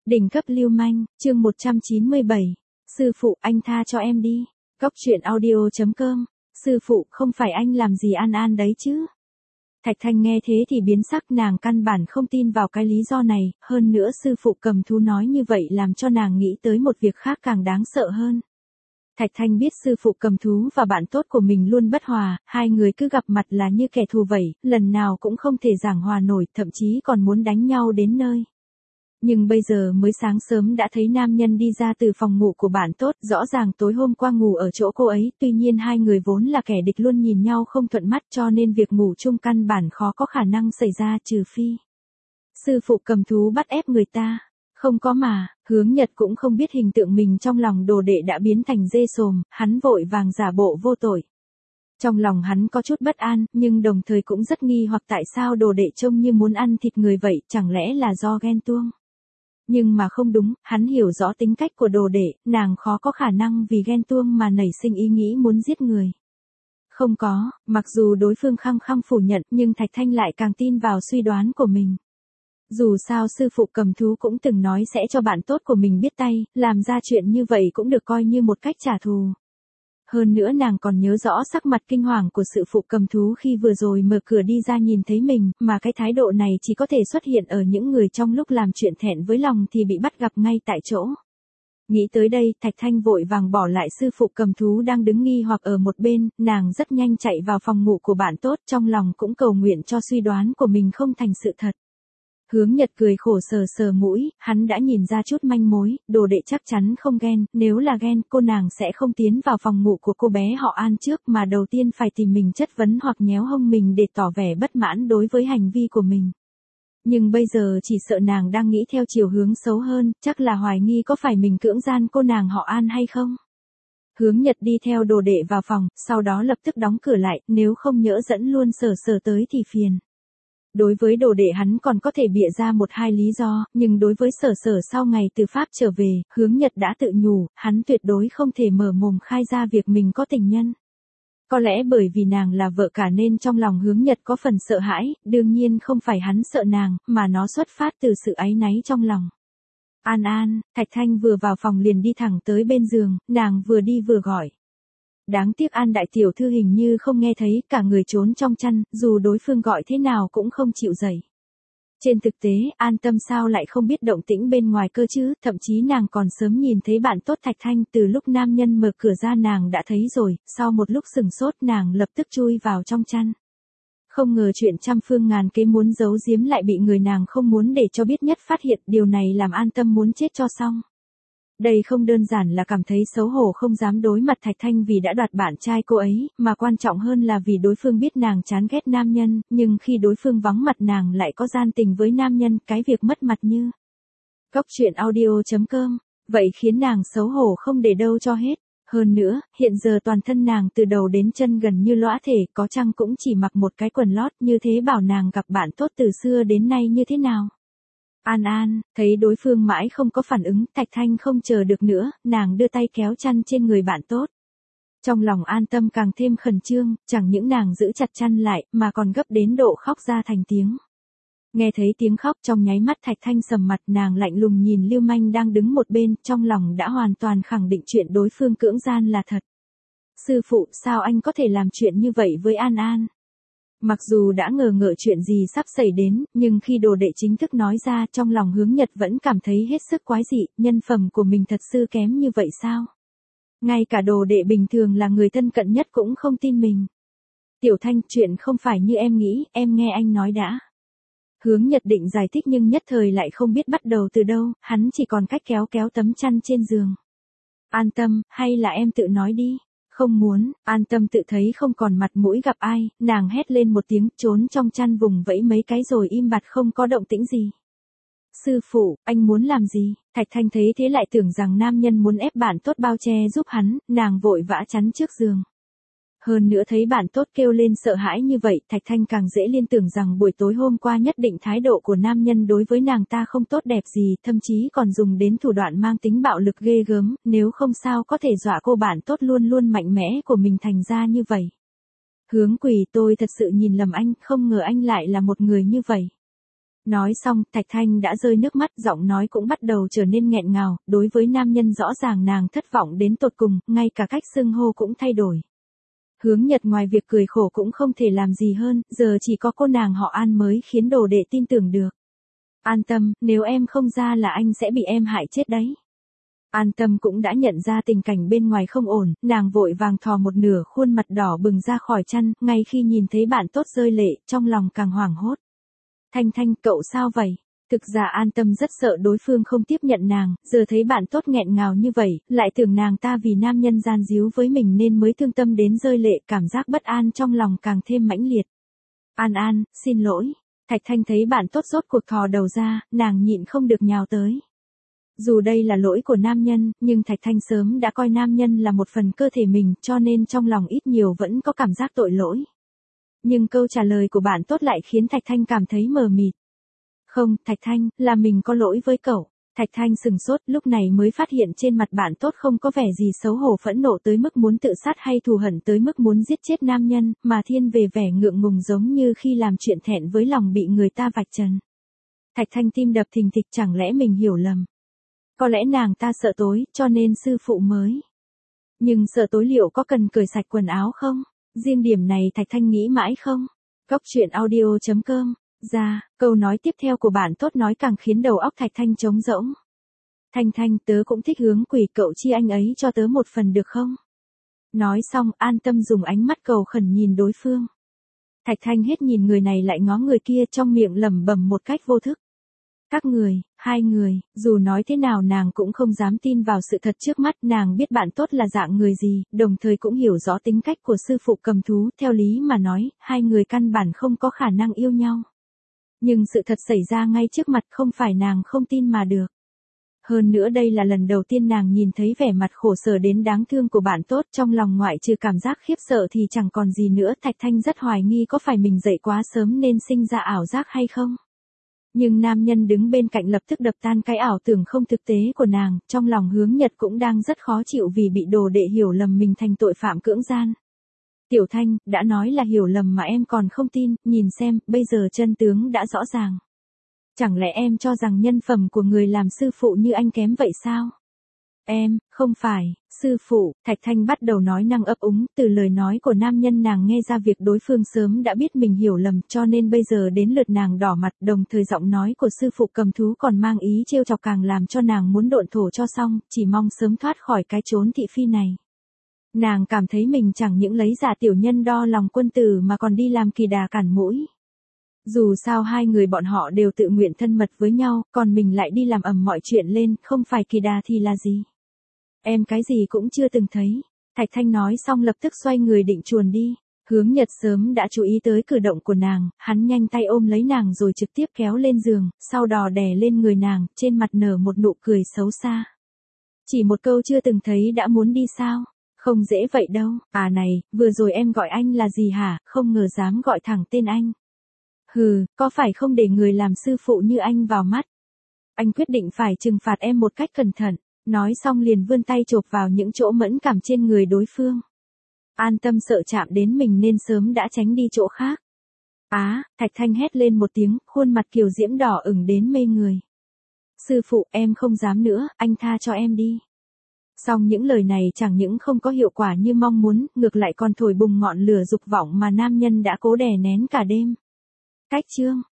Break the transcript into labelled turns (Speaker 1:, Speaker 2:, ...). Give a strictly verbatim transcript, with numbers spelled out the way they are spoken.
Speaker 1: Đỉnh cấp lưu manh, chương một trăm chín mươi bảy. Sư phụ, anh tha cho em đi. Cóc truyện audio chấm com. Sư phụ, không phải anh làm gì An An đấy chứ? Thạch Thanh nghe thế thì biến sắc, nàng căn bản không tin vào cái lý do này, hơn nữa sư phụ cầm thú nói như vậy làm cho nàng nghĩ tới một việc khác càng đáng sợ hơn. Thạch Thanh biết sư phụ cầm thú và bạn tốt của mình luôn bất hòa, hai người cứ gặp mặt là như kẻ thù vậy, lần nào cũng không thể giảng hòa nổi, thậm chí còn muốn đánh nhau đến nơi. Nhưng bây giờ mới sáng sớm đã thấy nam nhân đi ra từ phòng ngủ của bạn tốt, rõ ràng tối hôm qua ngủ ở chỗ cô ấy, tuy nhiên hai người vốn là kẻ địch luôn nhìn nhau không thuận mắt cho nên việc ngủ chung căn bản khó có khả năng xảy ra trừ phi. Sư phụ cầm thú bắt ép người ta. Không có mà, Hướng Nhật cũng không biết hình tượng mình trong lòng đồ đệ đã biến thành dê sồm, hắn vội vàng giả bộ vô tội. Trong lòng hắn có chút bất an, nhưng đồng thời cũng rất nghi hoặc tại sao đồ đệ trông như muốn ăn thịt người vậy, chẳng lẽ là do ghen tuông. Nhưng mà không đúng, hắn hiểu rõ tính cách của đồ đệ, nàng khó có khả năng vì ghen tuông mà nảy sinh ý nghĩ muốn giết người. Không có, mặc dù đối phương khăng khăng phủ nhận nhưng Thạch Thanh lại càng tin vào suy đoán của mình. Dù sao sư phụ cầm thú cũng từng nói sẽ cho bạn tốt của mình biết tay, làm ra chuyện như vậy cũng được coi như một cách trả thù. Hơn nữa nàng còn nhớ rõ sắc mặt kinh hoàng của sư phụ cầm thú khi vừa rồi mở cửa đi ra nhìn thấy mình, mà cái thái độ này chỉ có thể xuất hiện ở những người trong lúc làm chuyện thẹn với lòng thì bị bắt gặp ngay tại chỗ. Nghĩ tới đây, Thạch Thanh vội vàng bỏ lại sư phụ cầm thú đang đứng nghi hoặc ở một bên, nàng rất nhanh chạy vào phòng ngủ của bạn tốt, trong lòng cũng cầu nguyện cho suy đoán của mình không thành sự thật. Hướng Nhật cười khổ sờ sờ mũi, hắn đã nhìn ra chút manh mối, đồ đệ chắc chắn không ghen, nếu là ghen, cô nàng sẽ không tiến vào phòng ngủ của cô bé họ An trước mà đầu tiên phải tìm mình chất vấn hoặc nhéo hông mình để tỏ vẻ bất mãn đối với hành vi của mình. Nhưng bây giờ chỉ sợ nàng đang nghĩ theo chiều hướng xấu hơn, chắc là hoài nghi có phải mình cưỡng gian cô nàng họ An hay không. Hướng Nhật đi theo đồ đệ vào phòng, sau đó lập tức đóng cửa lại, nếu không nhỡ dẫn luôn sờ sờ tới thì phiền. Đối với đồ đệ hắn còn có thể bịa ra một hai lý do, nhưng đối với sở sở sau ngày từ Pháp trở về, Hướng Nhật đã tự nhủ, hắn tuyệt đối không thể mở mồm khai ra việc mình có tình nhân. Có lẽ bởi vì nàng là vợ cả nên trong lòng Hướng Nhật có phần sợ hãi, đương nhiên không phải hắn sợ nàng, mà nó xuất phát từ sự áy náy trong lòng. An An, Thạch Thanh vừa vào phòng liền đi thẳng tới bên giường, nàng vừa đi vừa gọi. Đáng tiếc An đại tiểu thư hình như không nghe thấy, cả người trốn trong chăn, dù đối phương gọi thế nào cũng không chịu dậy. Trên thực tế, An Tâm sao lại không biết động tĩnh bên ngoài cơ chứ, thậm chí nàng còn sớm nhìn thấy bạn tốt Thạch Thanh, từ lúc nam nhân mở cửa ra nàng đã thấy rồi, sau một lúc sừng sốt nàng lập tức chui vào trong chăn. Không ngờ chuyện trăm phương ngàn kế muốn giấu giếm lại bị người nàng không muốn để cho biết nhất phát hiện, điều này làm An Tâm muốn chết cho xong. Đây không đơn giản là cảm thấy xấu hổ không dám đối mặt Thạch Thanh vì đã đoạt bạn trai cô ấy, mà quan trọng hơn là vì đối phương biết nàng chán ghét nam nhân, nhưng khi đối phương vắng mặt nàng lại có gian tình với nam nhân, cái việc mất mặt như. Cóc truyện audio chấm com, vậy khiến nàng xấu hổ không để đâu cho hết. Hơn nữa, hiện giờ toàn thân nàng từ đầu đến chân gần như lõa thể, có chăng cũng chỉ mặc một cái quần lót, như thế bảo nàng gặp bạn tốt từ xưa đến nay như thế nào. An An, thấy đối phương mãi không có phản ứng, Thạch Thanh không chờ được nữa, nàng đưa tay kéo chăn trên người bạn tốt. Trong lòng An Tâm càng thêm khẩn trương, chẳng những nàng giữ chặt chăn lại, mà còn gấp đến độ khóc ra thành tiếng. Nghe thấy tiếng khóc trong nháy mắt Thạch Thanh sầm mặt, nàng lạnh lùng nhìn lưu manh đang đứng một bên, trong lòng đã hoàn toàn khẳng định chuyện đối phương cưỡng gian là thật. Sư phụ, sao anh có thể làm chuyện như vậy với An An? Mặc dù đã ngờ ngợ chuyện gì sắp xảy đến, nhưng khi đồ đệ chính thức nói ra, trong lòng Hướng Nhật vẫn cảm thấy hết sức quái dị, nhân phẩm của mình thật sự kém như vậy sao? Ngay cả đồ đệ bình thường là người thân cận nhất cũng không tin mình. Tiểu Thanh, chuyện không phải như em nghĩ, em nghe anh nói đã. Hướng Nhật định giải thích nhưng nhất thời lại không biết bắt đầu từ đâu, hắn chỉ còn cách kéo kéo tấm chăn trên giường. An Tâm, hay là em tự nói đi. Không muốn, An Tâm tự thấy không còn mặt mũi gặp ai, nàng hét lên một tiếng, trốn trong chăn vùng vẫy mấy cái rồi im bặt không có động tĩnh gì. Sư phụ, anh muốn làm gì? Thạch Thanh thấy thế lại tưởng rằng nam nhân muốn ép bạn tốt bao che giúp hắn, nàng vội vã chắn trước giường. Hơn nữa thấy bạn tốt kêu lên sợ hãi như vậy, Thạch Thanh càng dễ liên tưởng rằng buổi tối hôm qua nhất định thái độ của nam nhân đối với nàng ta không tốt đẹp gì, thậm chí còn dùng đến thủ đoạn mang tính bạo lực ghê gớm, nếu không sao có thể dọa cô bạn tốt luôn luôn mạnh mẽ của mình thành ra như vậy. Hướng Quỳ, tôi thật sự nhìn lầm anh, không ngờ anh lại là một người như vậy. Nói xong, Thạch Thanh đã rơi nước mắt, giọng nói cũng bắt đầu trở nên nghẹn ngào, đối với nam nhân rõ ràng nàng thất vọng đến tột cùng, ngay cả cách xưng hô cũng thay đổi. Hướng Nhật ngoài việc cười khổ cũng không thể làm gì hơn, giờ chỉ có cô nàng họ An mới khiến đồ đệ tin tưởng được. An tâm, nếu em không ra là anh sẽ bị em hại chết đấy. An Tâm cũng đã nhận ra tình cảnh bên ngoài không ổn, nàng vội vàng thò một nửa khuôn mặt đỏ bừng ra khỏi chăn, ngay khi nhìn thấy bạn tốt rơi lệ, trong lòng càng hoảng hốt. Thanh Thanh, cậu sao vậy? Thực ra An Tâm rất sợ đối phương không tiếp nhận nàng, giờ thấy bạn tốt nghẹn ngào như vậy, lại tưởng nàng ta vì nam nhân gian díu với mình nên mới thương tâm đến rơi lệ, cảm giác bất an trong lòng càng thêm mãnh liệt. An An, xin lỗi. Thạch Thanh thấy bạn tốt rốt cuộc thò đầu ra, nàng nhịn không được nhào tới. Dù đây là lỗi của nam nhân, nhưng Thạch Thanh sớm đã coi nam nhân là một phần cơ thể mình, cho nên trong lòng ít nhiều vẫn có cảm giác tội lỗi. Nhưng câu trả lời của bạn tốt lại khiến Thạch Thanh cảm thấy mờ mịt. Không, Thạch Thanh, là mình có lỗi với cậu. Thạch Thanh sừng sốt, lúc này mới phát hiện trên mặt bạn tốt không có vẻ gì xấu hổ phẫn nộ tới mức muốn tự sát hay thù hận tới mức muốn giết chết nam nhân, mà thiên về vẻ ngượng ngùng giống như khi làm chuyện thẹn với lòng bị người ta vạch trần. Thạch Thanh tim đập thình thịch, chẳng lẽ mình hiểu lầm. Có lẽ nàng ta sợ tối, cho nên sư phụ mới. Nhưng sợ tối liệu có cần cởi sạch quần áo không? Riêng điểm này Thạch Thanh nghĩ mãi không? Góc truyện audio chấm com. Ra, câu nói tiếp theo của bạn tốt nói càng khiến đầu óc Thạch Thanh trống rỗng. Thanh Thanh, tớ cũng thích hướng quỷ, cậu chia anh ấy cho tớ một phần được không? Nói xong, An Tâm dùng ánh mắt cầu khẩn nhìn đối phương. Thạch Thanh hết nhìn người này lại ngó người kia, trong miệng lẩm bẩm một cách vô thức. Các người, hai người, dù nói thế nào nàng cũng không dám tin vào sự thật trước mắt, nàng biết bạn tốt là dạng người gì, đồng thời cũng hiểu rõ tính cách của sư phụ cầm thú, theo lý mà nói, hai người căn bản không có khả năng yêu nhau. Nhưng sự thật xảy ra ngay trước mặt, không phải nàng không tin mà được. Hơn nữa đây là lần đầu tiên nàng nhìn thấy vẻ mặt khổ sở đến đáng thương của bạn tốt, trong lòng ngoại trừ cảm giác khiếp sợ thì chẳng còn gì nữa. Thạch Thanh rất hoài nghi có phải mình dậy quá sớm nên sinh ra ảo giác hay không. Nhưng nam nhân đứng bên cạnh lập tức đập tan cái ảo tưởng không thực tế của nàng, trong lòng Hướng Nhật cũng đang rất khó chịu vì bị đồ đệ hiểu lầm mình thành tội phạm cưỡng gian. Tiểu Thanh, đã nói là hiểu lầm mà em còn không tin, nhìn xem, bây giờ chân tướng đã rõ ràng. Chẳng lẽ em cho rằng nhân phẩm của người làm sư phụ như anh kém vậy sao? Em, không phải, sư phụ. Thạch Thanh bắt đầu nói năng ấp úng, từ lời nói của nam nhân nàng nghe ra việc đối phương sớm đã biết mình hiểu lầm, cho nên bây giờ đến lượt nàng đỏ mặt, đồng thời giọng nói của sư phụ cầm thú còn mang ý trêu chọc càng làm cho nàng muốn độn thổ cho xong, chỉ mong sớm thoát khỏi cái chốn thị phi này. Nàng cảm thấy mình chẳng những lấy giả tiểu nhân đo lòng quân tử mà còn đi làm kỳ đà cản mũi. Dù sao hai người bọn họ đều tự nguyện thân mật với nhau, còn mình lại đi làm ầm mọi chuyện lên, không phải kỳ đà thì là gì? Em cái gì cũng chưa từng thấy. Thạch Thanh nói xong lập tức xoay người định chuồn đi. Hướng Nhật sớm đã chú ý tới cử động của nàng, hắn nhanh tay ôm lấy nàng rồi trực tiếp kéo lên giường, sau đò đè lên người nàng, trên mặt nở một nụ cười xấu xa. Chỉ một câu chưa từng thấy đã muốn đi sao? Không dễ vậy đâu. À này, vừa rồi em gọi anh là gì hả? Không ngờ dám gọi thẳng tên anh. Hừ, có phải không để người làm sư phụ như anh vào mắt? Anh quyết định phải trừng phạt em một cách cẩn thận. Nói xong liền vươn tay chộp vào những chỗ mẫn cảm trên người đối phương. An Tâm sợ chạm đến mình nên sớm đã tránh đi chỗ khác. Á, Thạch Thanh hét lên một tiếng, khuôn mặt kiều diễm đỏ ửng đến mê người. Sư phụ, em không dám nữa, anh tha cho em đi. Song những lời này chẳng những không có hiệu quả như mong muốn, ngược lại còn thổi bùng ngọn lửa dục vọng mà nam nhân đã cố đè nén cả đêm. Cách chương